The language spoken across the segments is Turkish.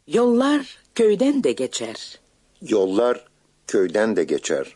Yollar köyden de geçer. Yollar köyden de geçer.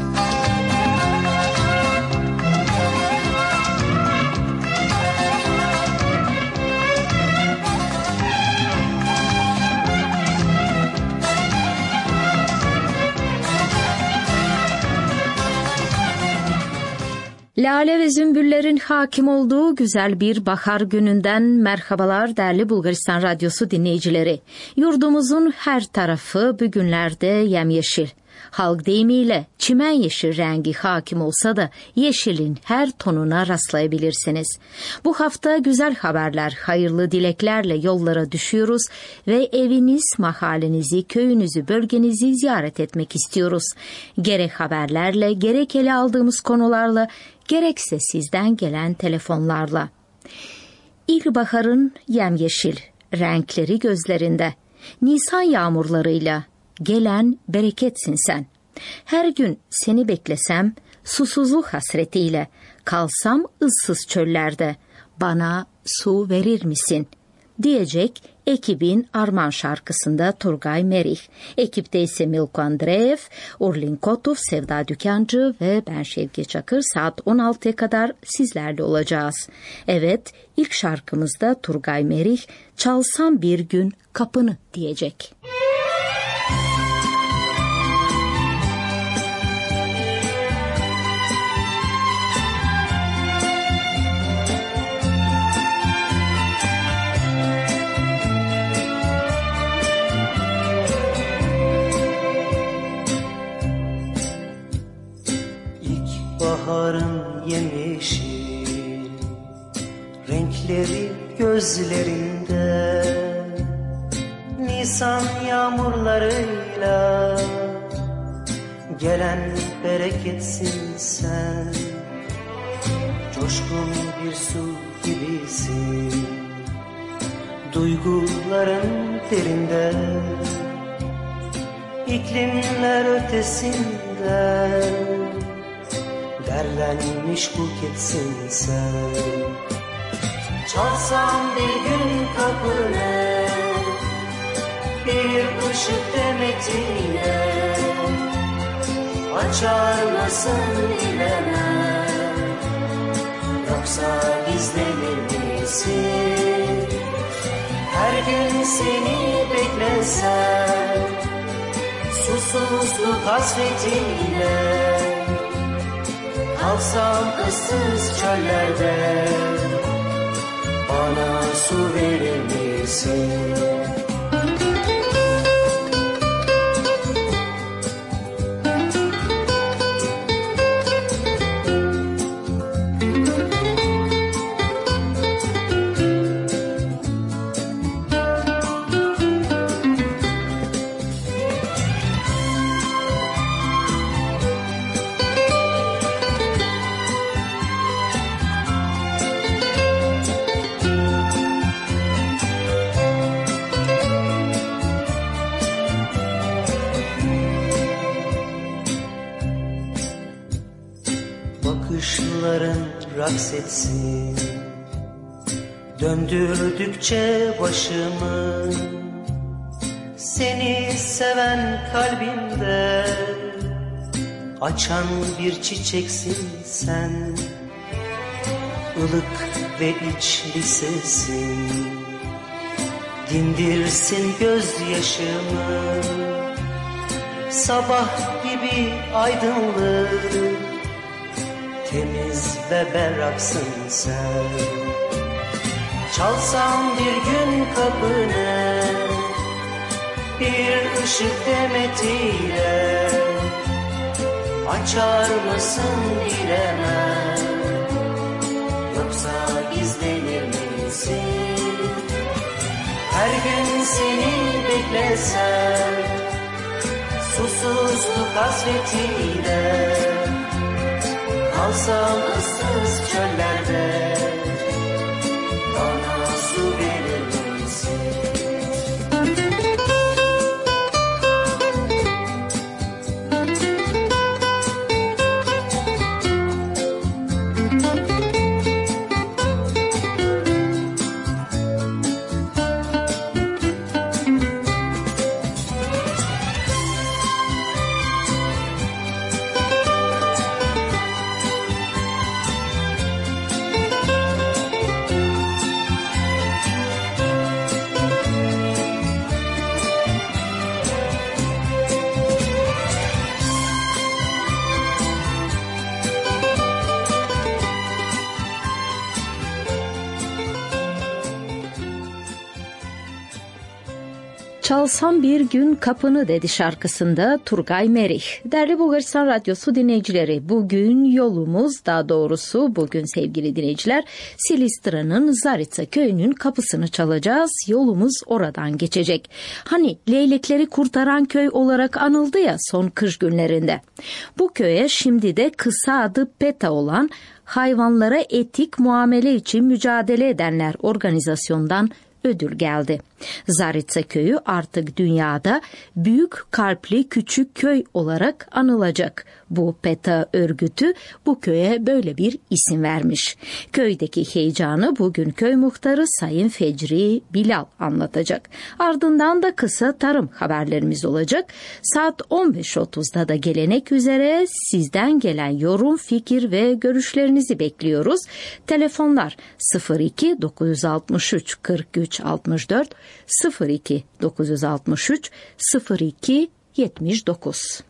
Lale ve zümbüllerin hakim olduğu güzel bir bahar gününden merhabalar değerli Bulgaristan Radyosu dinleyicileri. Yurdumuzun her tarafı bugünlerde yemyeşil. Halk deyimiyle çimen yeşil rengi hakim olsa da yeşilin her tonuna rastlayabilirsiniz. Bu hafta güzel haberler, hayırlı dileklerle yollara düşüyoruz ve eviniz, mahallenizi, köyünüzü, bölgenizi ziyaret etmek istiyoruz. Gerek haberlerle, gerek ele aldığımız konularla, gerekse sizden gelen telefonlarla. İlkbaharın yemyeşil renkleri gözlerinde, Nisan yağmurlarıyla gelen bereketsin sen. Her gün seni beklesem, susuzluk hasretiyle, kalsam ıssız çöllerde, bana su verir misin? Diyecek ekibin Arman şarkısında Turgay Merih. Ekipte ise Milko Andreev, Orlin Kotov, Sevda Dükancı ve ben Şevki Çakır saat 16'ya kadar sizlerle olacağız. Evet, ilk şarkımızda Turgay Merih, çalsam bir gün kapını diyecek. Baharın yemyeşil renkleri gözlerinde, Nisan yağmurlarıyla gelen bereketsin sen. Coşkun bir su gibisin, duyguların derinde, iklimler ötesinden derlenmiş buketsin sen. Çalsam bir gün kapını, bir ışık demetiyle, açar mısın bilemem, yoksa gizlenir misin? Her gün seni beklesem, susuzluk hasretiyle, kalsam ıssız çöllerde, bana su verir misin? Bakışların raks etsin, döndürdükçe başımı, seni seven kalbimde açan bir çiçeksin sen. Ilık ve içli sesin dindirsin gözyaşımı, sabah gibi aydınlık, temiz ve berraksın sen. Çalsam bir gün kapını, bir ışık demetiyle, açar mısın bilemem, yoksa gizlenir misin? Her gün seni beklesem, susuzluk hasretiyle, kalsam ıssız çöllerde, bana su verir misin? Çalsam Bir Gün Kapını dedi şarkısında Turgay Merih. Değerli Bulgaristan Radyosu dinleyicileri, bugün yolumuz, daha doğrusu bugün sevgili dinleyiciler, Silistra'nın Zaritsa köyünün kapısını çalacağız. Yolumuz oradan geçecek. Hani leylekleri kurtaran köy olarak anıldı ya son kış günlerinde. Bu köye şimdi de kısa adı PETA olan hayvanlara etik muamele için mücadele edenler organizasyondan ödül geldi. Zaritsa köyü artık dünyada büyük kalpli küçük köy olarak anılacak. Bu PETA örgütü bu köye böyle bir isim vermiş. Köydeki heyecanı bugün köy muhtarı Sayın Fecri Bilal anlatacak. Ardından da kısa tarım haberlerimiz olacak. Saat 15.30'da da gelenek üzere sizden gelen yorum, fikir ve görüşlerinizi bekliyoruz. Telefonlar 02 963 43 64 02 963 02 79.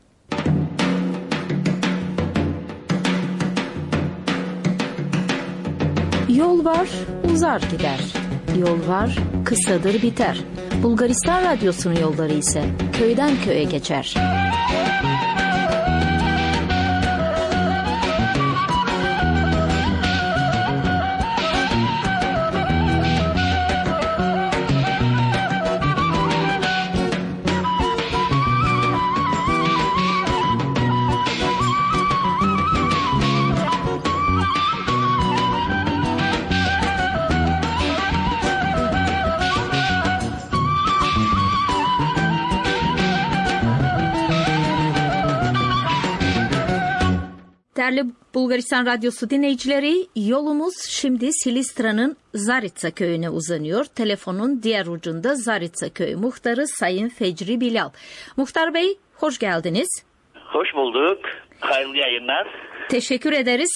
Yol var, uzar gider. Yol var, kısadır biter. Bulgaristan Radyosu'nun yolları ise köyden köye geçer. Değerli Bulgaristan Radyosu dinleyicileri, yolumuz şimdi Silistra'nın Zaritsa köyüne uzanıyor. Telefonun diğer ucunda Zaritsa köyü muhtarı Sayın Fecri Bilal. Muhtar Bey, hoş geldiniz. Hoş bulduk. Hayırlı yayınlar. Teşekkür ederiz.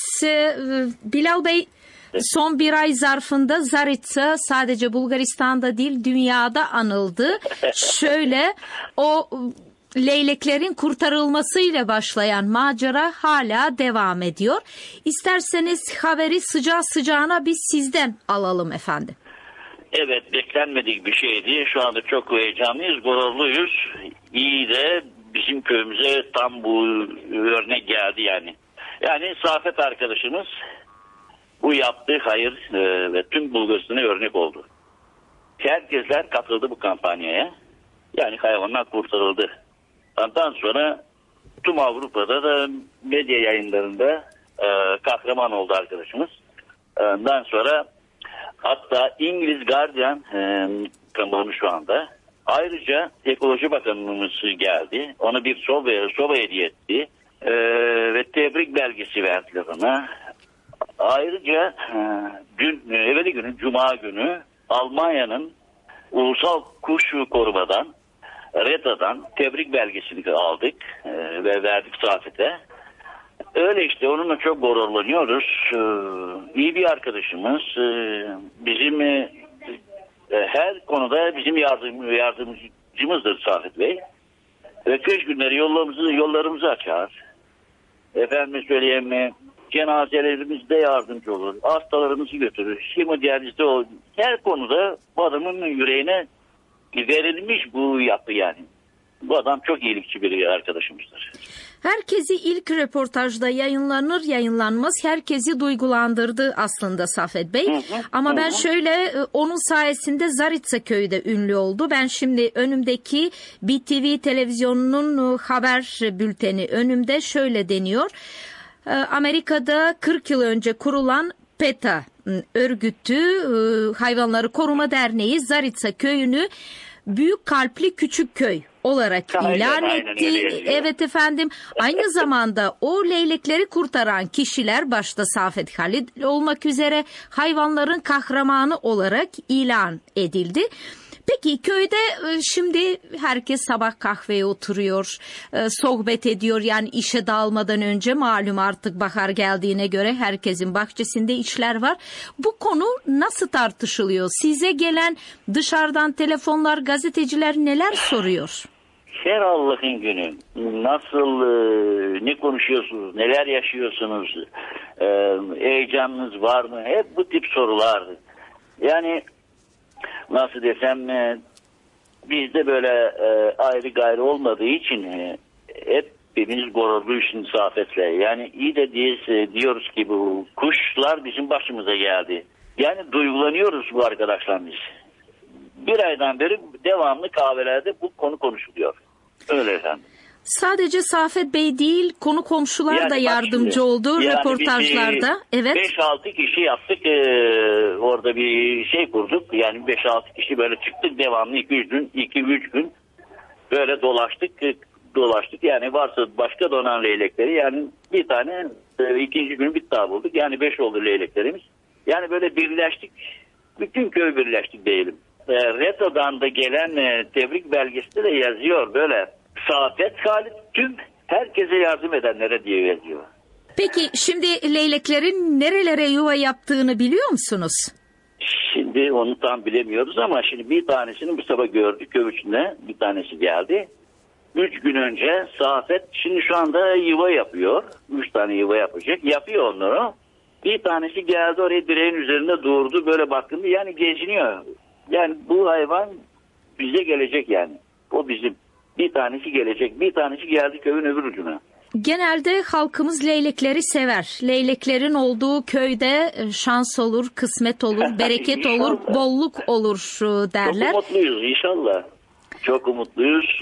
Bilal Bey, son bir ay zarfında Zaritsa sadece Bulgaristan'da değil dünyada anıldı. Şöyle, o leyleklerin kurtarılmasıyla başlayan macera hala devam ediyor. İsterseniz haberi sıcağı sıcağına biz sizden alalım efendim. Evet, beklenmedik bir şeydi. Şu anda çok heyecanlıyız, gururluyuz. İyi de bizim köyümüze tam bu örnek geldi yani. Yani Safet arkadaşımız bu yaptığı hayır ve tüm Bulgaristan'a örnek oldu. Herkesler katıldı bu kampanyaya. Yani hayvanlar kurtarıldı. Ondan sonra tüm Avrupa'da da medya yayınlarında kahraman oldu arkadaşımız. Ondan sonra hatta İngiliz Guardian kanalı şu anda. Ayrıca Ekoloji Bakanımız geldi. Ona bir soba hediye etti. Ve tebrik belgesi verdiler ona. Ayrıca evveli günü, Cuma günü Almanya'nın Ulusal Kuş Korumadan, RETA'dan tebrik belgesini aldık ve verdik Safet'e. Öyle işte, onunla çok gururlanıyoruz. İyi bir arkadaşımız. Bizim her konuda bizim yardımcımızdır Safet Bey. Ve kış günleri yollarımızı açar. Efendim söyleyeyim, cenazelerimizde yardımcı olur. Hastalarımızı götürür. Hemodiyalizde olur. Her konuda bu adamın yüreğine verilmiş bu yapı yani. Bu adam çok iyilikçi bir arkadaşımızdır. Herkesi ilk röportajda yayınlanmaz herkesi duygulandırdı aslında Safet Bey. Ama ben şöyle, onun sayesinde Zaritsa köyü de ünlü oldu. Ben şimdi önümdeki BTV televizyonunun haber bülteni önümde şöyle deniyor. Amerika'da 40 yıl önce kurulan PETA örgütü, Hayvanları Koruma Derneği Zaritsa köyünü büyük kalpli küçük köy olarak ilan etti. Evet efendim. Aynı zamanda o leylekleri kurtaran kişiler başta Safet Halil olmak üzere hayvanların kahramanı olarak ilan edildi. Peki köyde şimdi herkes sabah kahveye oturuyor, sohbet ediyor. Yani işe dağılmadan önce, malum artık bahar geldiğine göre herkesin bahçesinde işler var. Bu konu nasıl tartışılıyor? Size gelen dışarıdan telefonlar, gazeteciler neler soruyor? Her Allah'ın günü nasıl, ne konuşuyorsunuz, neler yaşıyorsunuz, heyecanınız var mı? Hep bu tip sorulardı. Yani nasıl desem, bizde böyle ayrı gayrı olmadığı için hepimiz gururluyuz şimdi Safet'le. Yani iyi de diyoruz ki bu kuşlar bizim başımıza geldi. Yani duygulanıyoruz bu arkadaşlar biz. Bir aydan beri devamlı kahvelerde bu konu konuşuluyor. Öyle efendim. Sadece Safet Bey değil, konu komşular Yani da yardımcı şimdi, oldu yani röportajlarda. Evet. 5-6 kişi yaptık. Orada bir şey kurduk. Yani 5-6 kişi böyle çıktık devamlı 2-3 gün böyle dolaştık. Yani varsa başka donan leylekleri, yani bir tane ikinci gün bir daha bulduk. Yani 5 oldu leyleklerimiz. Yani böyle birleştik. Bütün köy birleştik diyelim. Reto'dan da gelen tebrik belgesinde de yazıyor böyle. Safet Halit tüm herkese yardım edenlere diye yazıyor. Peki şimdi leyleklerin nerelere yuva yaptığını biliyor musunuz? Şimdi onu tam bilemiyoruz ama şimdi bir tanesini bu sabah gördük köy içinde. Bir tanesi geldi. 3 gün önce Safet şimdi şu anda yuva yapıyor. 3 tane yuva yapacak. Yapıyor onları. Bir tanesi geldi oraya direğin üzerinde durdu. Böyle bakındı, yani geziniyor. Yani bu hayvan bize gelecek yani. O bizim. Bir tanesi gelecek. Bir tanesi geldi köyün öbür ucuna. Genelde halkımız leylekleri sever. Leyleklerin olduğu köyde şans olur, kısmet olur, bereket olur, bolluk olur derler. Çok umutluyuz inşallah. Çok umutluyuz.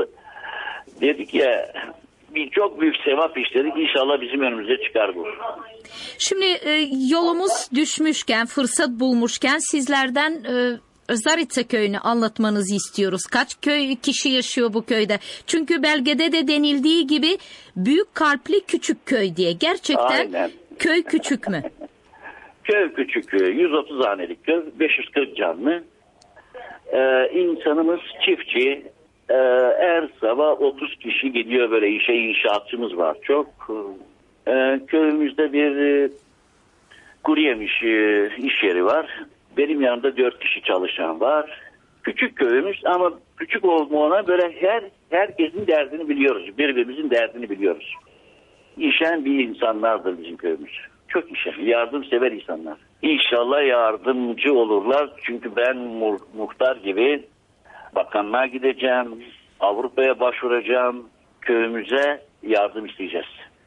Dedik ya, çok büyük sevap işledik. İnşallah bizim önümüze çıkar bu. Şimdi yolumuz düşmüşken, fırsat bulmuşken sizlerden Zarica köyünü anlatmanızı istiyoruz. Kaç kişi yaşıyor bu köyde? Çünkü belgede de denildiği gibi büyük kalpli küçük köy diye. Gerçekten aynen. Köy küçük mü? Köy küçük. 130 hanelik köy. 540 canlı. İnsanımız çiftçi. Her sabah 30 kişi gidiyor böyle işe, inşaatçımız var çok. Köyümüzde bir kuru yemiş iş yeri var. Benim yanımda 4 kişi çalışan var. Küçük köyümüz ama küçük olmana böyle herkesin derdini biliyoruz. Birbirimizin derdini biliyoruz. İşen bir insanlardır bizim köyümüz. Çok işen, yardımsever insanlar. İnşallah yardımcı olurlar. Çünkü ben muhtar gibi bakanlığa gideceğim. Avrupa'ya başvuracağım. Köyümüze yardım isteyeceğiz.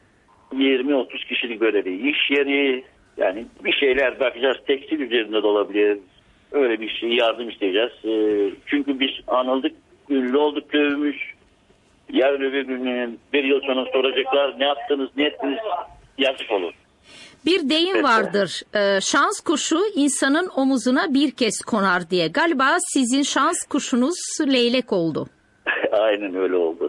20-30 kişilik böyle bir iş yeri. Yani bir şeyler bakacağız. Tekstil üzerinde de olabilir. Öyle bir şey yardım isteyeceğiz. Çünkü biz anıldık, ünlü olduk köyümüz. Yarın öbür gün bir yıl sonra soracaklar ne yaptınız, ne ettiniz, yazık olur. Bir deyim vardır. Şans kuşu insanın omuzuna bir kez konar diye. Galiba sizin şans kuşunuz leylek oldu. Aynen öyle oldu.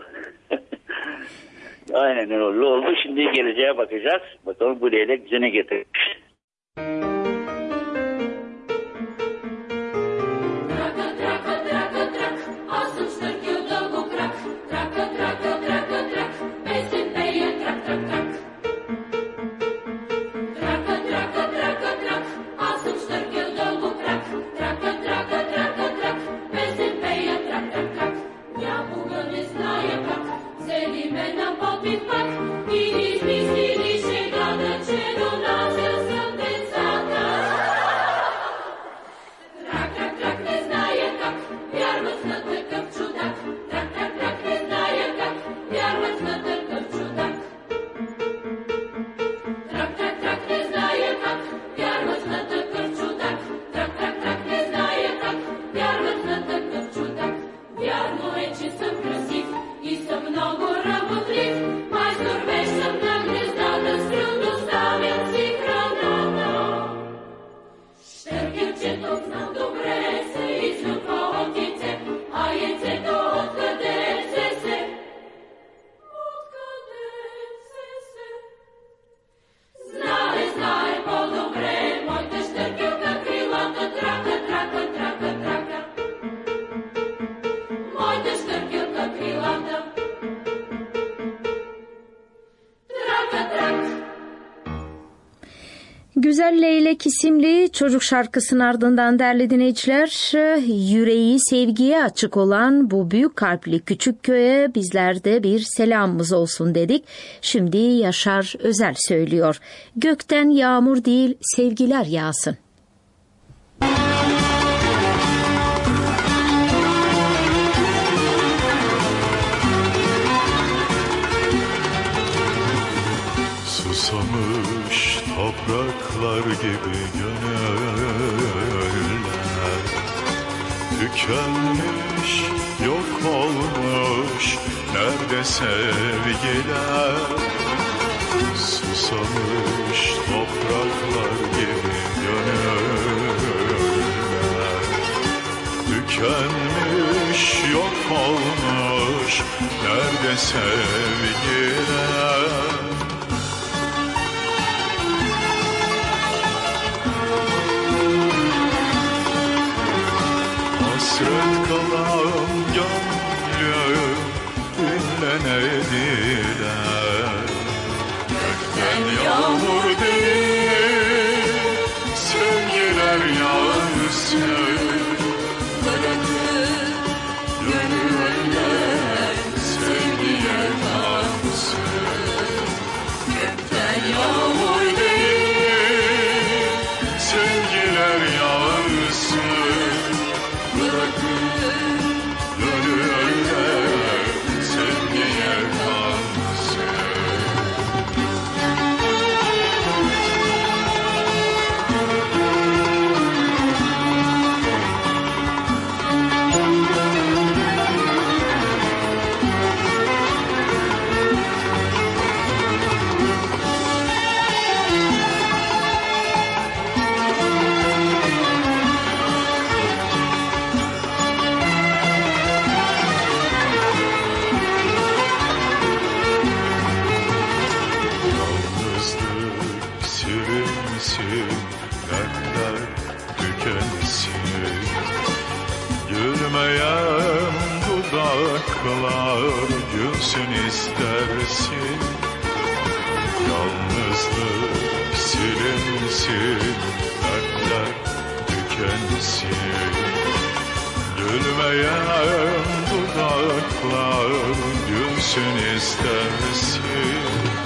Aynen öyle oldu. Şimdi geleceğe bakacağız. Bakalım bu leylek bize ne getirmiş. Güzel Leylek isimli çocuk şarkısının ardından değerli dinleyiciler, yüreği sevgiye açık olan bu büyük kalpli küçük köye bizlerde bir selamımız olsun dedik. Şimdi Yaşar Özel söylüyor. Gökten yağmur değil sevgiler yağsın. gibi gönüller, tükenmiş, yok olmuş nerede sevgiler? Susamış topraklar gibi gönüller, tükenmiş, yok olmuş nerede sevgiler? Hasret kalan gönlüm dinlenediler. Gökten yağmur değil, sevgiler yağsın. Bırakın gönüller sevgiye kalsın. Gökten yağmur değil, sevgiler yağsın. Bırakın gönüller sevgiye kalsın. Silinsin, dertler tükensin. Gülmeyen dudaklar gülsün istersin. Yalnızlık silinsin, dertler tükensin. Gülmeyen dudaklar gülsün istersin.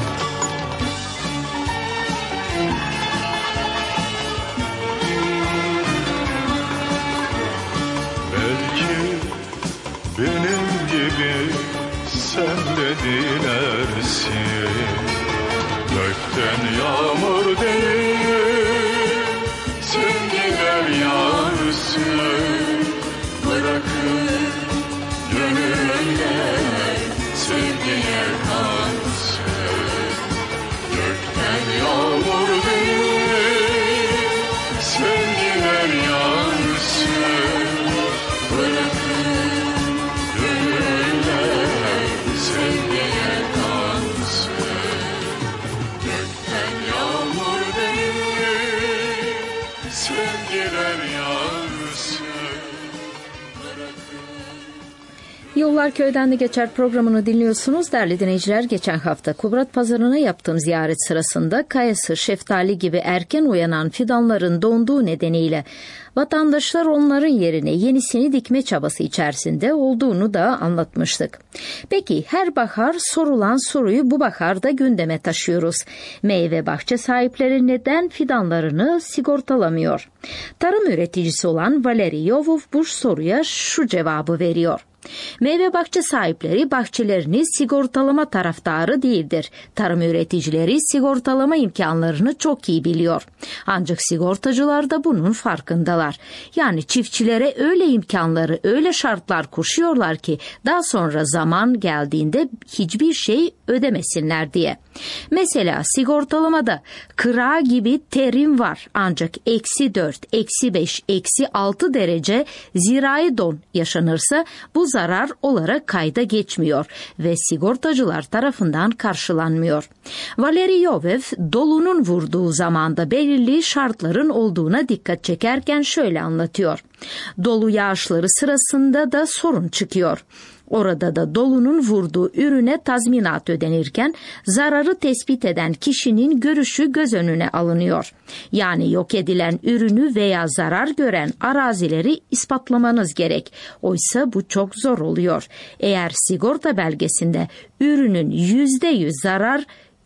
Benim gibi sen de dilersin. Gökten yağmur değil, sevgiler yağsın. Bırakın gönüller sevgiye kalsın. Gökten yağmur değil, sevgiler yağsın. Bırakın sevgiye kalsın. Gökten yağmur değil, sevgiler yağsın. Yollar Köyden de Geçer programını dinliyorsunuz değerli dinleyiciler. Geçen hafta Kubrat Pazarı'na yaptığım ziyaret sırasında kayısı, şeftali gibi erken uyanan fidanların donduğu nedeniyle vatandaşlar onların yerine yenisini dikme çabası içerisinde olduğunu da anlatmıştık. Peki her bahar sorulan soruyu bu baharda gündeme taşıyoruz. Meyve bahçe sahipleri neden fidanlarını sigortalamıyor? Tarım üreticisi olan Valeri Yovov bu soruya şu cevabı veriyor. Meyve bahçe sahipleri bahçelerini sigortalama taraftarı değildir. Tarım üreticileri sigortalama imkanlarını çok iyi biliyor. Ancak sigortacılar da bunun farkındalar. Yani çiftçilere öyle imkanları, öyle şartlar koşuyorlar ki daha sonra zaman geldiğinde hiçbir şey ödemesinler diye. Mesela sigortalamada kıra gibi terim var. Ancak -4, -5, -6 derece zirai don yaşanırsa bu zarar olarak kayda geçmiyor ve sigortacılar tarafından karşılanmıyor. Valeri Yovov dolunun vurduğu zamanda belirli şartların olduğuna dikkat çekerken şöyle anlatıyor. Dolu yağışları sırasında da sorun çıkıyor. Orada da dolunun vurduğu ürüne tazminat ödenirken zararı tespit eden kişinin görüşü göz önüne alınıyor. Yani yok edilen ürünü veya zarar gören arazileri ispatlamanız gerek. Oysa bu çok zor oluyor. Eğer sigorta belgesinde ürünün %100 zarar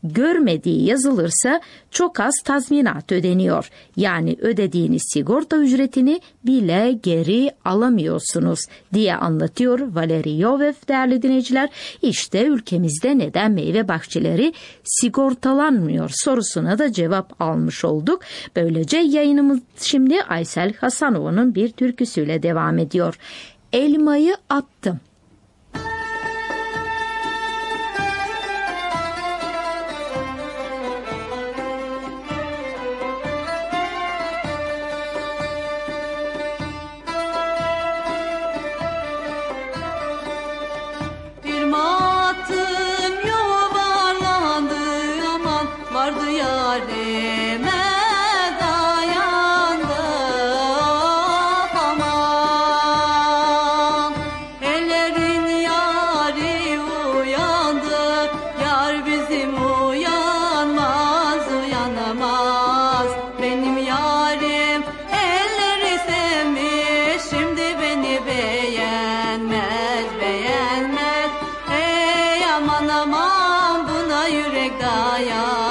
görmediği yazılırsa çok az tazminat ödeniyor. Yani ödediğiniz sigorta ücretini bile geri alamıyorsunuz diye anlatıyor Valeri Yovev değerli dinleyiciler. İşte ülkemizde neden meyve bahçeleri sigortalanmıyor sorusuna da cevap almış olduk. Böylece yayınımız şimdi Aysel Hasanova'nın bir türküsüyle devam ediyor. Elmayı attım. Vardı yarime dayandı aman, ellerin yari uyandı, yar bizim uyanmaz, uyanamaz. Benim yarim elleri sevmiş, şimdi beni beğenmez, beğenmez. Ey aman aman, buna yürek dayanmaz.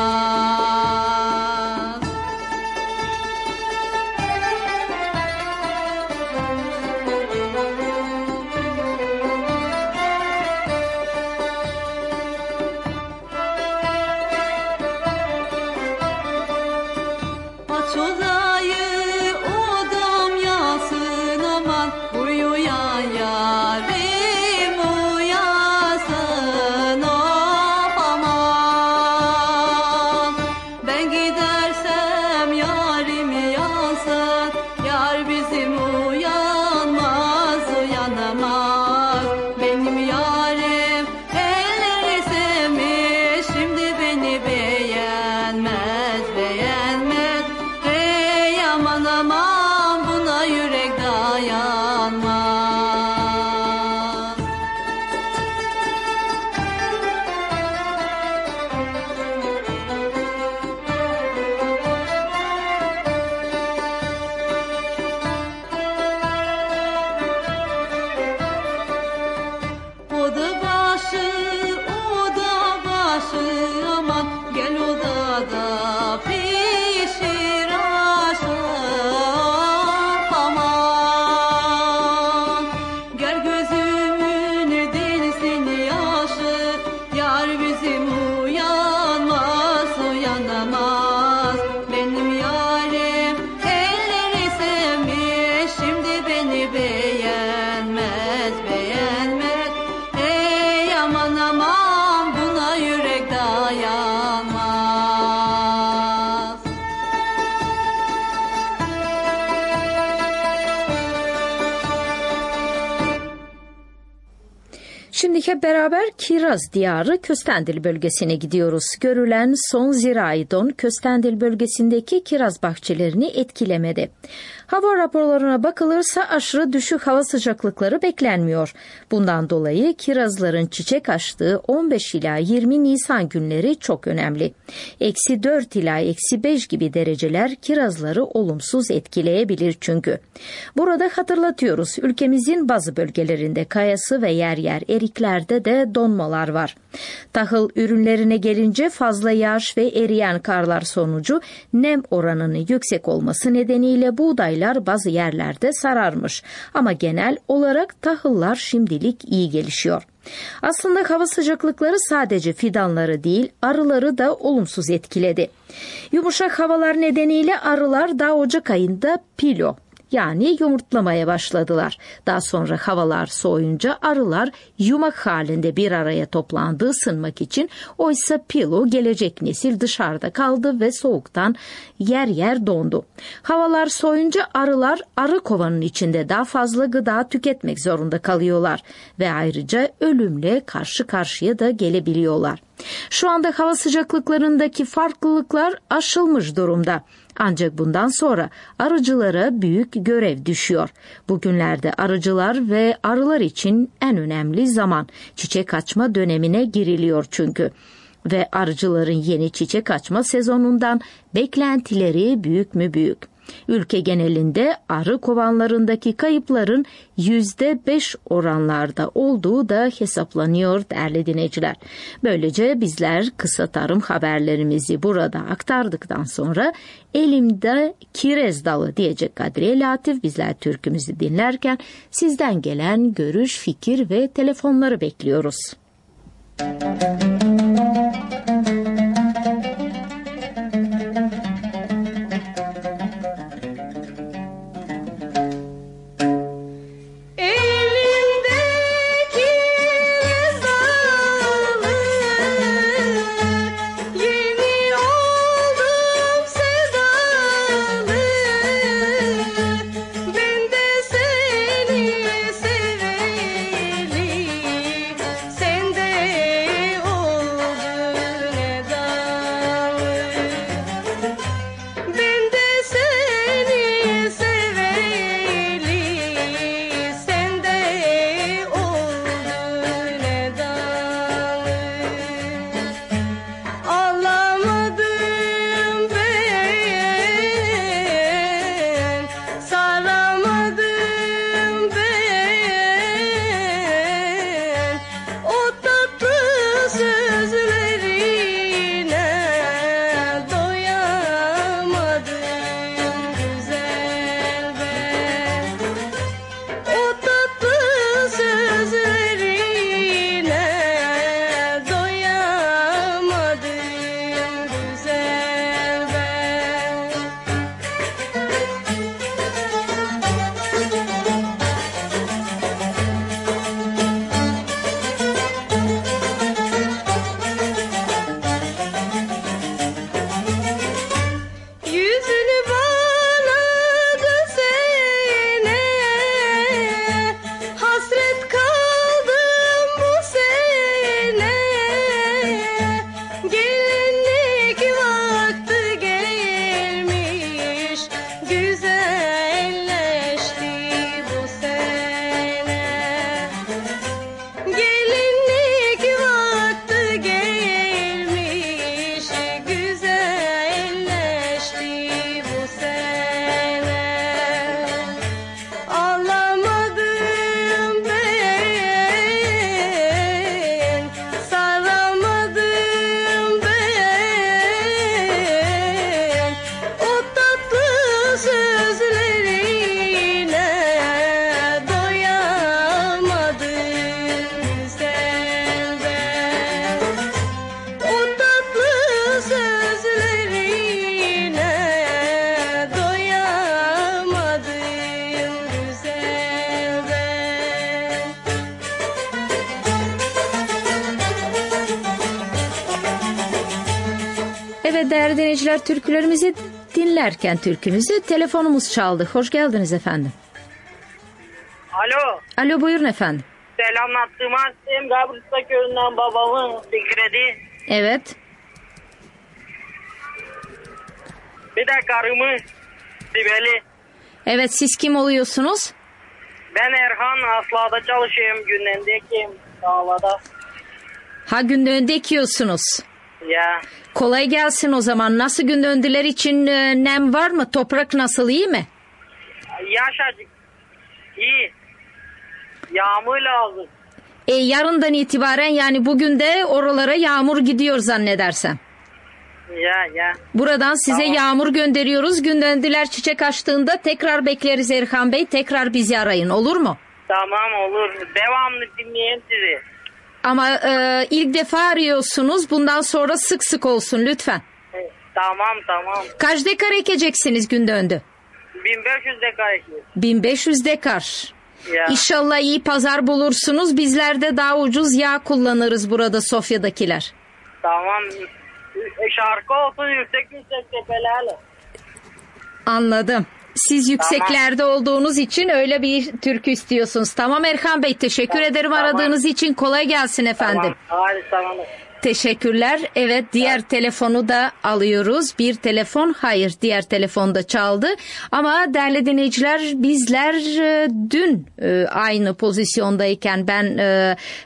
Aç odayı odam yansın aman, uyuyan yarim uyansın of aman. Ben gidersem yarim yansın, yar bizim uyanmaz, uyanamaz. Benim yarim elleri sevmiş, şimdi beni beğenmez, beğenmez. Hey aman aman, buna yürek dayanmaz. Oda başı, oda başı aman, gel odada pişir aşı aman. Gel gözümün dilsin yaşı, yar bizim uyanmaz, uyanamaz. Benim yarim elleri sevmiş, şimdi beni beğenmez, beğenmez. Ey aman aman, buna yürek dayanmaz. Şimdi hep beraber Kiraz diyarı Köstendil bölgesine gidiyoruz. Görülen son zirai don Köstendil bölgesindeki kiraz bahçelerini etkilemedi. Hava raporlarına bakılırsa aşırı düşük hava sıcaklıkları beklenmiyor. Bundan dolayı kirazların çiçek açtığı 15 ila 20 Nisan günleri çok önemli. -4 ila -5 gibi dereceler kirazları olumsuz etkileyebilir çünkü. Burada hatırlatıyoruz, ülkemizin bazı bölgelerinde kayası ve yer yer eriklerde de donmalar var. Tahıl ürünlerine gelince fazla yağış ve eriyen karlar sonucu nem oranının yüksek olması nedeniyle buğdaylar bazı yerlerde sararmış. Ama genel olarak tahıllar şimdilik iyi gelişiyor. Aslında hava sıcaklıkları sadece fidanları değil, arıları da olumsuz etkiledi. Yumuşak havalar nedeniyle arılar daha Ocak ayında pilo, yani yumurtlamaya başladılar. Daha sonra havalar soğuyunca arılar yumak halinde bir araya toplandı ısınmak için. Oysa pilo, gelecek nesil, dışarıda kaldı ve soğuktan yer yer dondu. Havalar soğuyunca arılar arı kovanın içinde daha fazla gıda tüketmek zorunda kalıyorlar ve ayrıca ölümle karşı karşıya da gelebiliyorlar. Şu anda hava sıcaklıklarındaki farklılıklar aşılmış durumda. Ancak bundan sonra arıcılara büyük görev düşüyor. Bugünlerde arıcılar ve arılar için en önemli zaman. Çiçek açma dönemine giriliyor çünkü. Ve arıcıların yeni çiçek açma sezonundan beklentileri büyük mü büyük. Ülke genelinde arı kovanlarındaki kayıpların %5 oranlarda olduğu da hesaplanıyor değerli dinleyiciler. Böylece bizler kısa tarım haberlerimizi burada aktardıktan sonra elimde kirez dalı diyecek Kadriye Latif bizler türkümüzü dinlerken sizden gelen görüş, fikir ve telefonları bekliyoruz. Evet değerli dinleyiciler, türkülerimizi dinlerken türkümüzü telefonumuz çaldı. Hoş geldiniz efendim. Alo. Alo, buyurun efendim. Selamlattım annem. Gabrista köyünden babamın Fikredi. Evet. Bir de karımı Sibel'i. Evet, siz kim oluyorsunuz? Ben Erhan, Asla'da çalışıyorum. Gündemdeyim. Dağlada. Ha, Gündönde ekiyorsunuz. Ya. Kolay gelsin o zaman. Nasıl Gündöndeler için nem var mı? Toprak nasıl, iyi mi? Yaşacık. İyi. Yağmur lazım. Yarından itibaren, yani bugün de oralara yağmur gidiyor zannedersem. Ya. Buradan size tamam. Yağmur gönderiyoruz. Gündöndeler çiçek açtığında tekrar bekleriz Erhan Bey. Tekrar bizi arayın, olur mu? Tamam, olur. Devamlı dinleyin sizi. Ama ilk defa arıyorsunuz. Bundan sonra sık sık olsun lütfen. Tamam. Kaç dekar ekeceksiniz Gündönde? 1500 dekar ekiyor. 1500 dekar. Ya. İnşallah iyi pazar bulursunuz. Bizler de daha ucuz yağ kullanırız burada Sofya'dakiler. Tamam. Şarkı olsun yüksek tepelerle. Anladım. Siz yükseklerde olduğunuz için öyle bir türkü istiyorsunuz. Tamam Erhan Bey, teşekkür ederim aradığınız için. Kolay gelsin efendim. Tamam. Tamam. Teşekkürler. Evet, diğer telefonu da alıyoruz. Bir telefon, hayır, diğer telefon da çaldı. Ama değerli dinleyiciler, bizler dün aynı pozisyondayken ben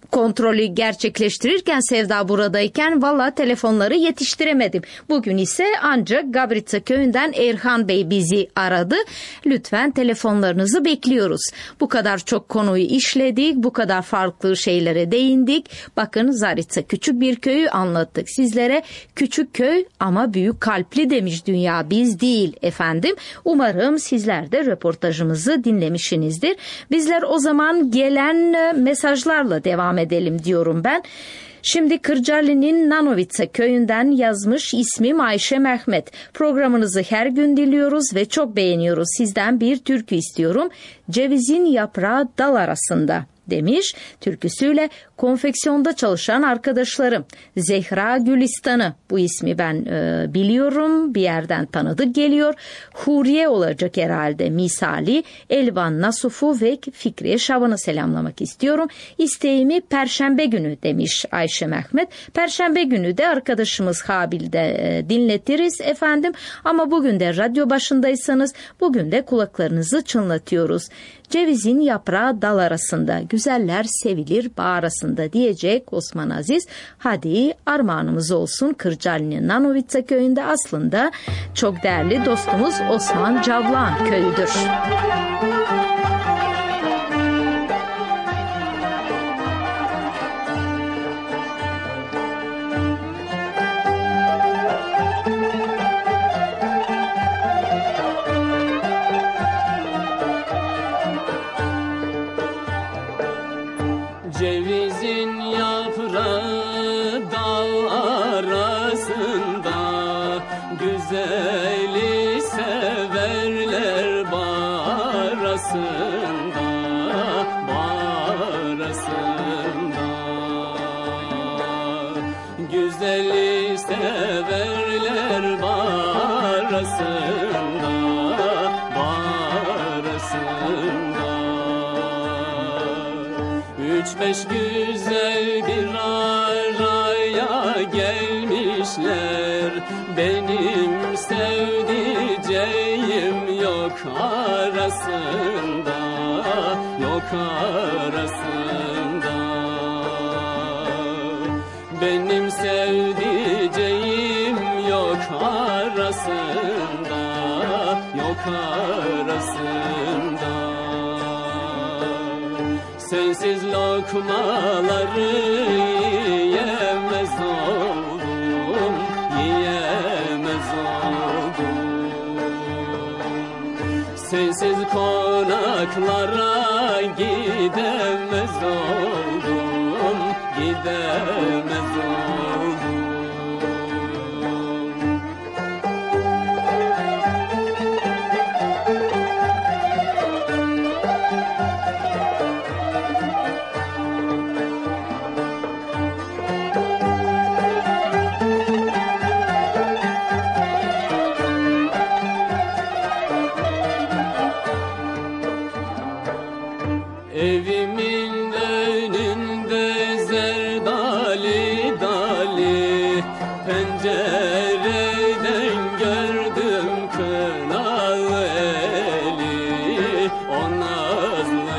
kontrolü gerçekleştirirken Sevda buradayken valla telefonları yetiştiremedim. Bugün ise ancak Gabritsa köyünden Erhan Bey bizi aradı. Lütfen telefonlarınızı bekliyoruz. Bu kadar çok konuyu işledik, bu kadar farklı şeylere değindik. Bakın Zaritsa küçük bir köyü anlattık sizlere. Küçük köy ama büyük kalpli demiş dünya, biz değil efendim. Umarım sizler de röportajımızı dinlemişsinizdir. Bizler o zaman gelen mesajlarla devam edelim diyorum ben. Şimdi Kırcaali'nin Nanovitsa köyünden yazmış, ismim Ayşe Mehmet. Programınızı her gün dinliyoruz ve çok beğeniyoruz. Sizden bir türkü istiyorum. Cevizin yaprağı dal arasında demiş. Türküsüyle konfeksiyonda çalışan arkadaşlarım. Zehra Gülistan'ı, bu ismi ben biliyorum, bir yerden tanıdık geliyor. Huriye olacak herhalde misali. Elvan Nasuf'u ve Fikriye Şaban'ı selamlamak istiyorum. İsteğimi Perşembe günü demiş Ayşe Mehmet. Perşembe günü de arkadaşımız Habil'de dinletiriz efendim. Ama bugün de radyo başındaysanız bugün de kulaklarınızı çınlatıyoruz. Cevizin yaprağı dal arasında, güzeller sevilir bağ arasında diyecek Osman Aziz. Hadi armağanımız olsun Kırcaali'nin Nanovitsa köyünde aslında çok değerli dostumuz Osman Cavlan köyüdür. Cevizin yaprağı dal arasında, güzeli severler bağ arasında, bağ arasında. Güzeli severler bağ arasında, bağ arasında. 3-5 güzel bir araya gelmişler. Benim sevdiceğim yok arasında, yok arasında. Benim sevdiceğim yok arasında, yok arasında. Sensiz lokmaları yiyemez oldum, yiyemez oldum. Sensiz konaklara gidemez oldum, gidemez oldum. Evimin önünde zerdali dali, pencereden gördüm kınalı eli, o nazlı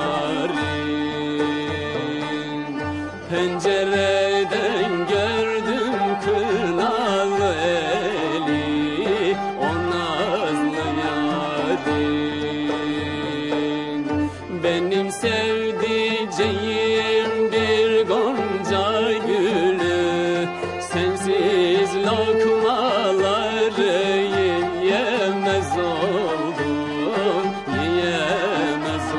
yarim. Pencereden gördüm kınalı eli, o nazlı yarim. Benim sevdiceğim bir gonca gülü, sensiz lokmaları yiyemez oldum, yiyemez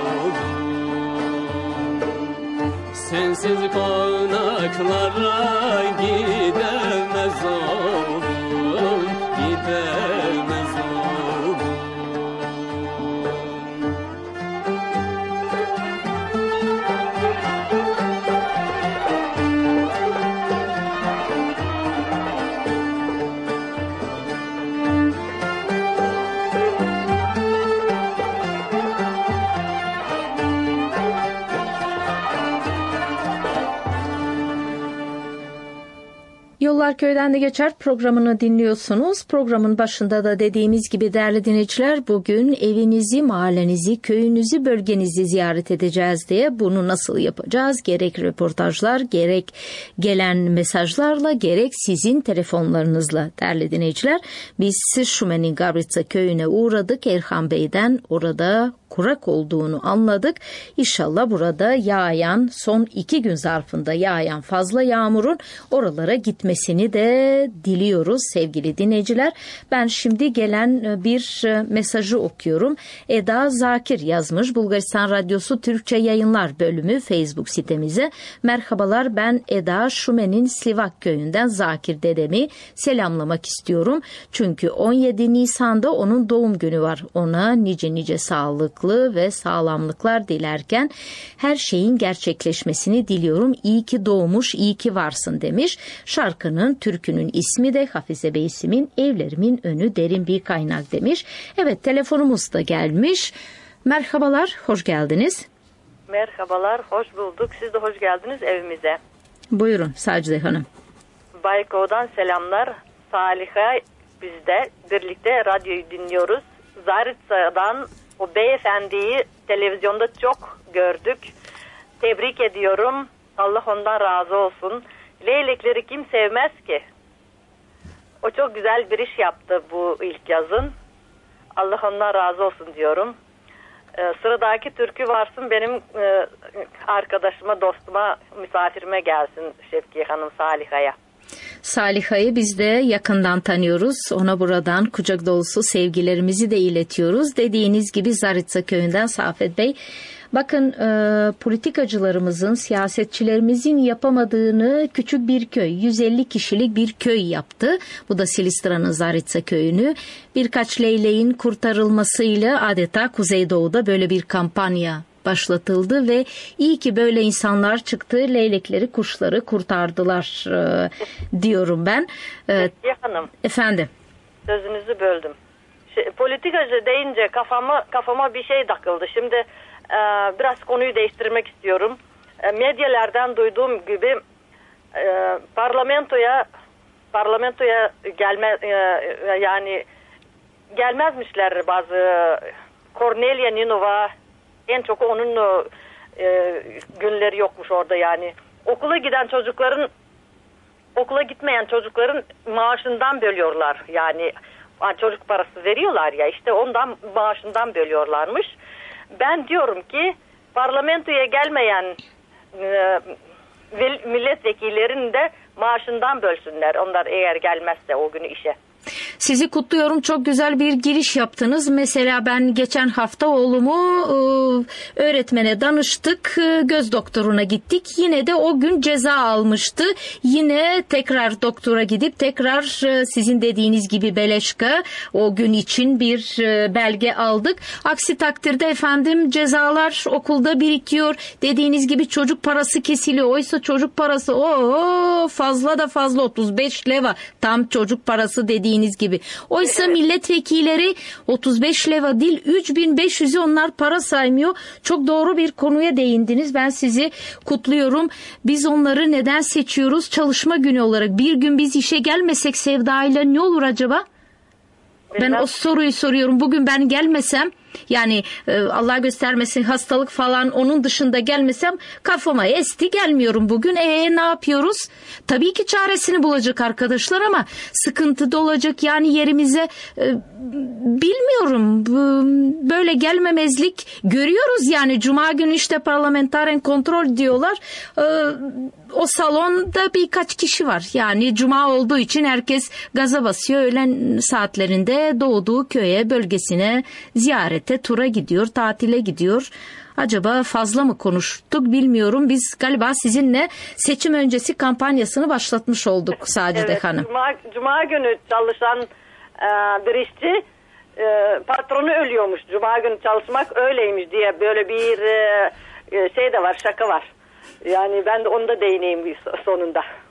oldum. Sensiz konaklara gidemez oldum, gidemez oldum. Yollar Köyden de Geçer programını dinliyorsunuz. Programın başında da dediğimiz gibi değerli dinleyiciler, bugün evinizi, mahallenizi, köyünüzü, bölgenizi ziyaret edeceğiz diye bunu nasıl yapacağız? Gerek röportajlar, gerek gelen mesajlarla, gerek sizin telefonlarınızla değerli dinleyiciler. Biz Şumen'in Gabritsa köyüne uğradık. Erhan Bey'den orada kurak olduğunu anladık. İnşallah burada yağan, son 2 gün zarfında yağan fazla yağmurun oralara gitmesini de diliyoruz sevgili dinleyiciler. Ben şimdi gelen bir mesajı okuyorum. Eda Zakir yazmış, Bulgaristan Radyosu Türkçe Yayınlar bölümü Facebook sitemize. Merhabalar, ben Eda, Şumen'in Slivak köyünden Zakir dedemi selamlamak istiyorum. Çünkü 17 Nisan'da onun doğum günü var. Ona nice sağlıklı ve sağlamlıklar dilerken her şeyin gerçekleşmesini diliyorum. İyi ki doğmuş, iyi ki varsın demiş. Şarkının, türkünün ismi de Hafize Beysim'in Evlerimin Önü Derin Bir Kaynak demiş. Evet, telefonumuz da gelmiş. Merhabalar, hoş geldiniz. Merhabalar, hoş bulduk. Siz de hoş geldiniz evimize. Buyurun Sacide Hanım. Bayko'dan selamlar. Saliha, biz de birlikte radyoyu dinliyoruz. Zaritsa'dan o beyefendiyi televizyonda çok gördük. Tebrik ediyorum. Allah ondan razı olsun. Leylekleri kim sevmez ki? O çok güzel bir iş yaptı bu ilk yazın. Allah ondan razı olsun diyorum. Sıradaki türkü varsın benim arkadaşıma, dostuma, misafirime gelsin Şevki Hanım, Saliha'ya. Saliha'yı biz de yakından tanıyoruz. Ona buradan kucak dolusu sevgilerimizi de iletiyoruz. Dediğiniz gibi Zaritsa köyünden Safet Bey. Bakın politikacılarımızın, siyasetçilerimizin yapamadığını küçük bir köy, 150 kişilik bir köy yaptı. Bu da Silistra'nın Zaritsa köyünü. Birkaç leyleğin kurtarılmasıyla adeta Kuzeydoğu'da böyle bir kampanya başlatıldı ve iyi ki böyle insanlar çıktı, leylekleri, kuşları kurtardılar diyorum ben. Hanım. Efendim. Sözünüzü böldüm. Politikacı deyince kafama bir şey takıldı. Şimdi biraz konuyu değiştirmek istiyorum. Medyalardan duyduğum gibi parlamentoya yani gelmezmişler bazı Cornelia Ninova, en çok onun günleri yokmuş orada yani. Okula gitmeyen çocukların maaşından bölüyorlar. Yani çocuk parası veriyorlar ya, işte ondan maaşından bölüyorlarmış. Ben diyorum ki parlamentoya gelmeyen milletvekillerin de maaşından bölsünler. Onlar eğer gelmezse o günü işe. Sizi kutluyorum. Çok güzel bir giriş yaptınız. Mesela ben geçen hafta oğlumu öğretmene danıştık. Göz doktoruna gittik. Yine de o gün ceza almıştı. Yine tekrar doktora gidip tekrar sizin dediğiniz gibi beleşka o gün için bir belge aldık. Aksi takdirde efendim cezalar okulda birikiyor. Dediğiniz gibi çocuk parası kesiliyor. Oysa çocuk parası fazla da fazla 35 leva. Tam çocuk parası dediğiniz gibi. Oysa milletvekilleri 35 leva değil 3500'ü onlar para saymıyor. Çok doğru bir konuya değindiniz. Ben sizi kutluyorum. Biz onları neden seçiyoruz? Çalışma günü olarak. Bir gün biz işe gelmesek Sevda'yla ne olur acaba? Ben o soruyu soruyorum. Bugün ben gelmesem, yani Allah göstermesin hastalık falan, onun dışında gelmesem kafama esti, gelmiyorum bugün. Ne yapıyoruz? Tabii ki çaresini bulacak arkadaşlar ama sıkıntı da olacak. Yani yerimize bilmiyorum, böyle gelmemezlik görüyoruz. Yani Cuma günü işte parlamentaren kontrol diyorlar. O salonda birkaç kişi var. Yani Cuma olduğu için herkes gaza basıyor. Öğlen saatlerinde doğduğu köye, bölgesine ziyarete, tura gidiyor, tatile gidiyor. Acaba fazla mı konuştuk bilmiyorum. Biz galiba sizinle seçim öncesi kampanyasını başlatmış olduk Sacide Hanım. Cuma günü çalışan bir işçi patronu ölüyormuş. Cuma günü çalışmak öyleymiş diye böyle bir şey de var, şaka var. Yani ben de onu da değineyim sonunda.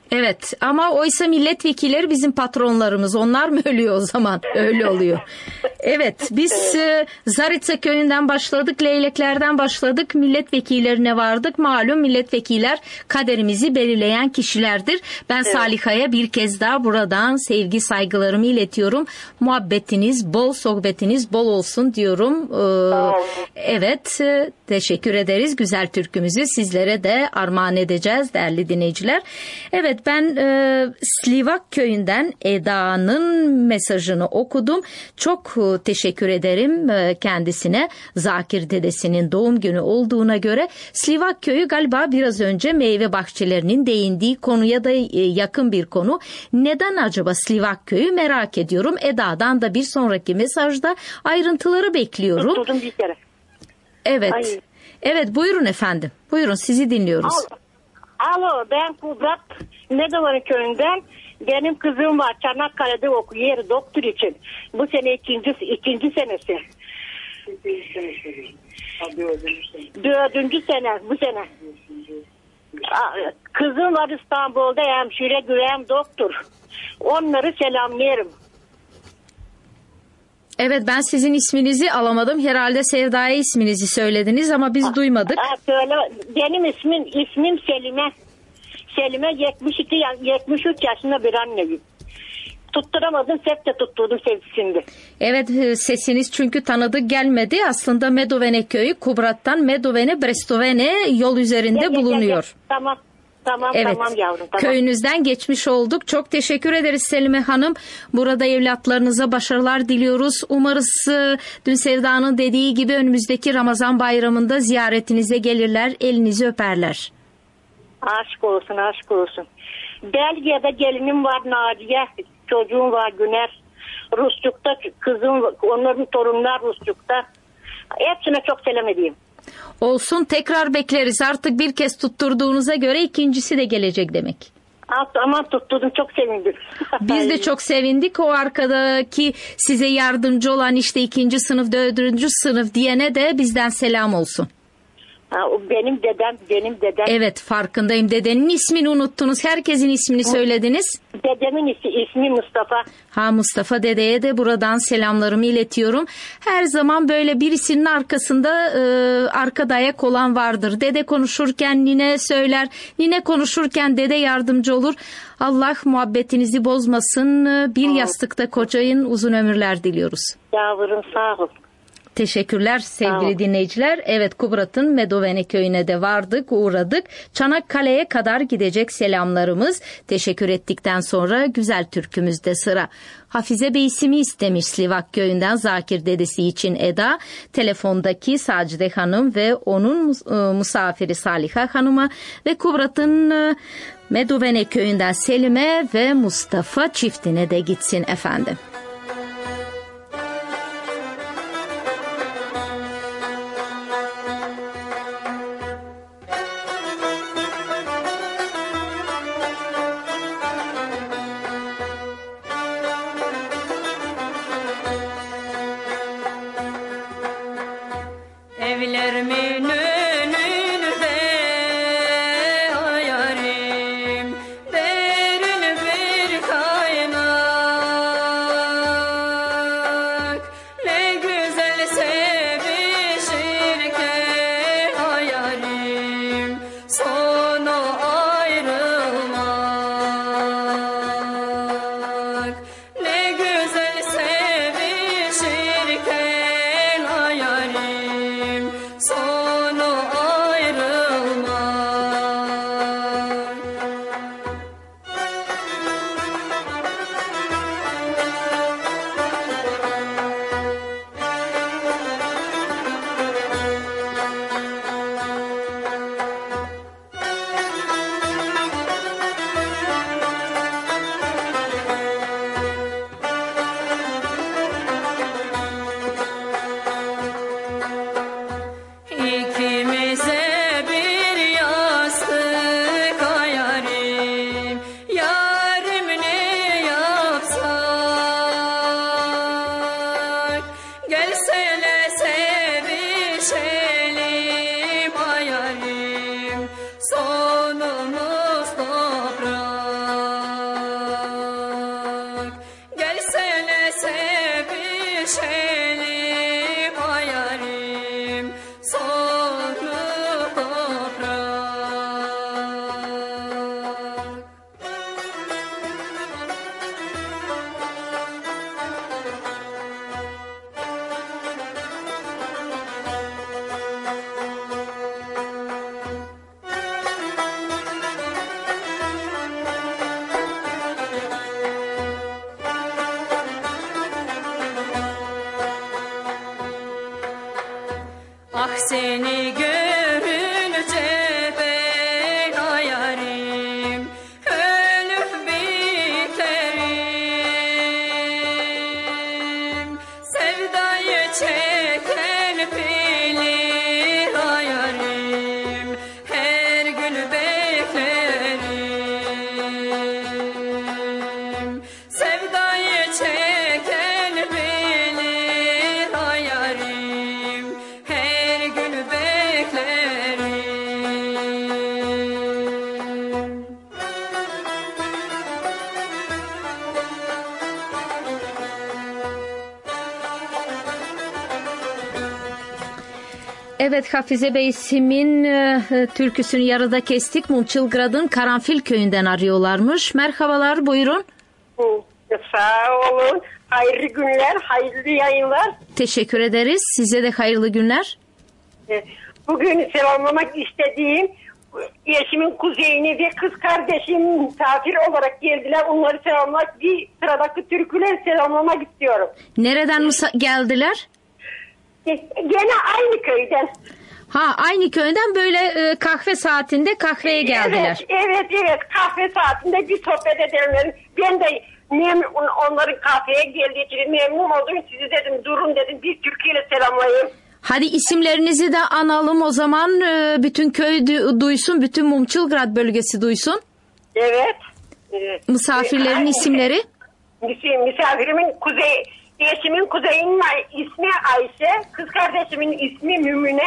Evet ama oysa milletvekilleri bizim patronlarımız. Onlar mı ölüyor o zaman? Öyle oluyor. Evet biz Zaritsa köyünden başladık, leyleklerden başladık, milletvekillerine vardık. Malum milletvekiller kaderimizi belirleyen kişilerdir. Ben Saliha'ya bir kez daha buradan sevgi saygılarımı iletiyorum. Muhabbetiniz bol, sohbetiniz bol olsun diyorum. Evet teşekkür ederiz. Güzel türkümüzü sizlere de armağan edeceğiz değerli dinleyiciler. Evet ben Slivak köyünden Eda'nın mesajını okudum. Çok teşekkür ederim kendisine. Zakir dedesinin doğum günü olduğuna göre Slivak köyü galiba biraz önce meyve bahçelerinin değindiği konuya da yakın bir konu. Neden acaba Slivak köyü merak ediyorum. Eda'dan da bir sonraki mesajda ayrıntıları bekliyorum. Tutturdum bir kere. Evet. Ay. Evet buyurun efendim. Buyurun sizi dinliyoruz. Alo ben Kubrat Medovan köyünden. Benim kızım var Çanakkale'de okuyor doktor için. Bu sene ikinci senesi. Dördüncü sene bu sene. Kızım var İstanbul'da hemşire güven doktor. Onları selamlıyorum. Evet ben sizin isminizi alamadım. Herhalde Sevda'ya isminizi söylediniz ama biz duymadık. Söyle, benim ismim Selime. Selime 73 yaşında bir anneyim. Tutturamadım, hep de tutturdum sesini. Evet sesiniz çünkü tanıdık gelmedi. Aslında Medovene köyü Kubrat'tan Medovene, Brestovene yol üzerinde bulunuyor. Tamam. Tamam yavrum. Tamam. Köyünüzden geçmiş olduk. Çok teşekkür ederiz Selime Hanım. Burada evlatlarınıza başarılar diliyoruz. Umarız dün Sevda'nın dediği gibi önümüzdeki Ramazan bayramında ziyaretinize gelirler, elinizi öperler. Aşk olsun. Belgiye'de gelinim var Naciye, çocuğum var Güner. Rusçuk'ta kızım, onların torunlar Rusçuk'ta. Hepsine çok selam edeyim. Olsun tekrar bekleriz. Artık bir kez tutturduğunuza göre ikincisi de gelecek demek. Aman tutturdum çok sevindim. Biz de çok sevindik. O arkadaki size yardımcı olan işte 2. sınıf 4. sınıf diyene de bizden selam olsun. Benim dedem. Evet farkındayım. Dedenin ismini unuttunuz. Herkesin ismini söylediniz. Dedemin ismi Mustafa. Mustafa dedeye de buradan selamlarımı iletiyorum. Her zaman böyle birisinin arkasında arkada ayak olan vardır. Dede konuşurken nine söyler. Nine konuşurken dede yardımcı olur. Allah muhabbetinizi bozmasın. Bir yastıkta kocayın, uzun ömürler diliyoruz. Yavrum sağ ol. Teşekkürler sevgili dinleyiciler. Evet Kubrat'ın Medovene köyüne de vardık, uğradık. Çanakkale'ye kadar gidecek selamlarımız. Teşekkür ettikten sonra güzel türkümüzde sıra. Hafize Bey ismi istemiş Slivak köyünden Zakir dedesi için Eda. Telefondaki Sacide Hanım ve onun misafiri Saliha Hanım'a ve Kubrat'ın Medovene köyünden Selime ve Mustafa çiftine de gitsin efendim. Evlerimin önünde o yarim derin bir kaynak, ne güzel sevişirken o yarim sonu ayrılmak, ne güzel sevişirken o yarim sonu seni görünce ben hayalim ölüp biterim. Sevdayı çeken bilir hayalim her gün beklerim. Sevdayı çeken bilir hayalim her gün beklerim. Evet, Hafize Bey Sim'in türküsünü yarıda kestik. Mumçılgrad'ın Karanfil köyünden arıyorlarmış. Merhabalar, buyurun. Sağ olun. Hayırlı günler, hayırlı yayınlar. Teşekkür ederiz. Size de hayırlı günler. Bugün selamlamak istediğim eşimin kuzeyini ve kız kardeşim misafir olarak geldiler. Onları selamlamak, bir sıradaki türküleri selamlamak istiyorum. Nereden geldiler? Gene aynı köyden. Ha, aynı köyden böyle kahve saatinde kahveye geldiler. Evet. Kahve saatinde bir sohbet edelim. Ben de onların kahveye geldiği için memnun oldum. Sizi dedim durun dedim bir türküyle selamlayayım. Hadi isimlerinizi de analım o zaman. Bütün köy duysun, bütün Mumçılgrad bölgesi duysun. Evet. Misafirlerin isimleri? Misafirimin eşimin kuzeyinin ismi Ayşe, kız kardeşimin ismi Mümüne.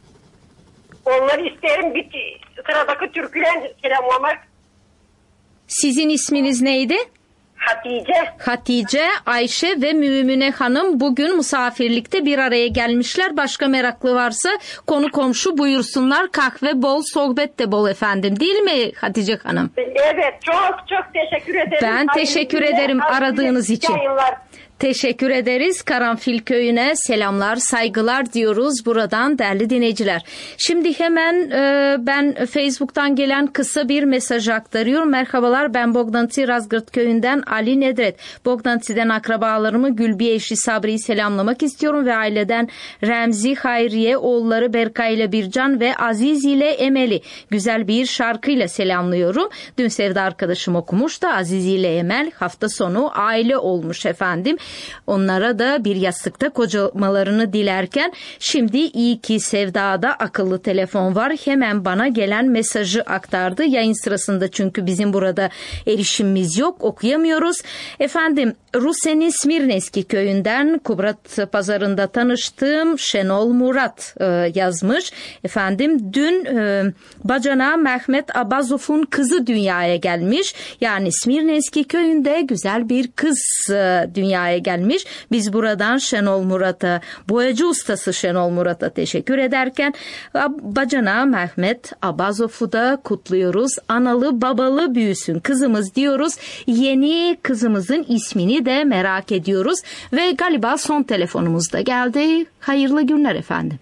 Onları isterim bir sıradaki türküyle selamlamak. Sizin isminiz neydi? Hatice. Hatice, Ayşe ve Mümüne Hanım bugün misafirlikte bir araya gelmişler. Başka meraklı varsa konu komşu buyursunlar. Kahve bol, sohbet de bol efendim. Değil mi Hatice Hanım? Evet, çok teşekkür ederim. Ben teşekkür ederim aradığınız için. Yayınlar. Teşekkür ederiz. Karanfil köyüne selamlar, saygılar diyoruz buradan değerli dinleyiciler. Şimdi hemen ben Facebook'tan gelen kısa bir mesaj aktarıyorum. Merhabalar, ben Bogdanti Razgırt köyünden Ali Nedret. Bogdanti'den akrabalarımı Gülbiye eşi Sabri'yi selamlamak istiyorum ve aileden Remzi, Hayriye, oğulları Berkay ile Bircan ve Aziz ile Emel'i güzel bir şarkıyla selamlıyorum. Dün Sevda arkadaşım okumuştu. Aziz ile Emel hafta sonu aile olmuş efendim. Onlara da bir yastıkta kocamalarını dilerken şimdi iyi ki Sevda'da akıllı telefon var. Hemen bana gelen mesajı aktardı. Yayın sırasında çünkü bizim burada erişimimiz yok, okuyamıyoruz. Efendim Rusya'nın Smirneski köyünden Kubrat pazarında tanıştığım Şenol Murat yazmış. Efendim dün bacana Mehmet Abazov'un kızı dünyaya gelmiş. Yani Smirneski köyünde güzel bir kız dünyaya gelmiş. Biz buradan Şenol Murat'a, boyacı ustası Şenol Murat'a teşekkür ederken bacana Mehmet Abazov'u da kutluyoruz. Analı babalı büyüsün kızımız diyoruz. Yeni kızımızın ismini de merak ediyoruz. Ve galiba son telefonumuz da geldi. Hayırlı günler efendim.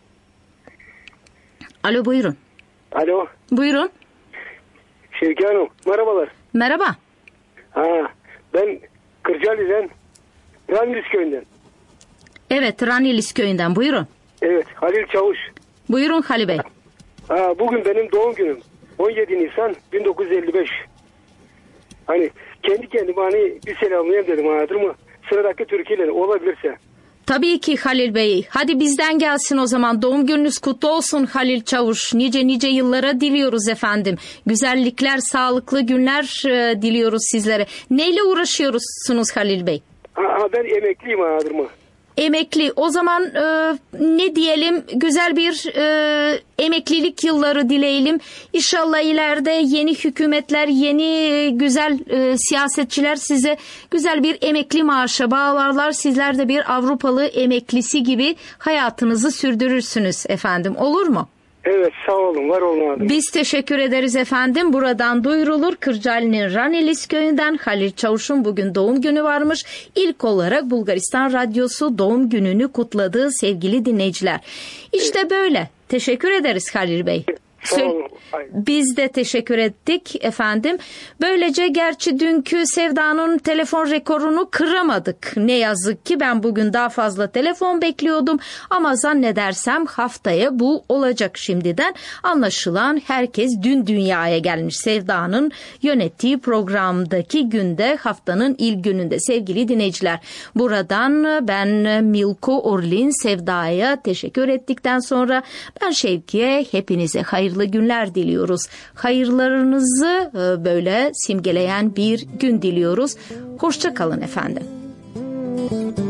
Alo, buyurun. Alo. Buyurun. Şevki Hanım, merhabalar. Merhaba. Ben Kırcaali'den, Ranilis köyünden. Evet, Ranilis köyünden, buyurun. Evet, Halil Çavuş. Buyurun Halil Bey. Bugün benim doğum günüm. 17 Nisan 1955. Hani kendi kendime bir selamlayayım dedim, anladın mı? Sıradaki türküleri olabilirse. Tabii ki Halil Bey. Hadi bizden gelsin o zaman. Doğum gününüz kutlu olsun Halil Çavuş. Nice yıllara diliyoruz efendim. Güzellikler, sağlıklı günler diliyoruz sizlere. Neyle uğraşıyorsunuz Halil Bey? Ben emekliyim, anladın mı? Emekli. O zaman ne diyelim, güzel bir emeklilik yılları dileyelim. İnşallah ileride yeni hükümetler, yeni güzel siyasetçiler size güzel bir emekli maaşa bağlarlar. Sizler de bir Avrupalı emeklisi gibi hayatınızı sürdürürsünüz efendim. Olur mu? Evet, sağ olun, var olun abi. Biz teşekkür ederiz efendim. Buradan duyurulur. Kırcaali'nin Ranilis köyünden Halil Çavuş'un bugün doğum günü varmış. İlk olarak Bulgaristan Radyosu doğum gününü kutladı sevgili dinleyiciler. İşte böyle. Teşekkür ederiz Halil Bey. Biz de teşekkür ettik efendim. Böylece gerçi dünkü Sevda'nın telefon rekorunu kıramadık. Ne yazık ki ben bugün daha fazla telefon bekliyordum ama zannedersem haftaya bu olacak şimdiden. Anlaşılan herkes dün dünyaya gelmiş. Sevda'nın yönettiği programdaki günde, haftanın ilk gününde sevgili dinleyiciler. Buradan ben Milko Orlin Sevda'ya teşekkür ettikten sonra ben Şevki'ye hepinize hayırlı günler diliyoruz. Hayırlarınızı böyle simgeleyen bir gün diliyoruz. Hoşça kalın efendim.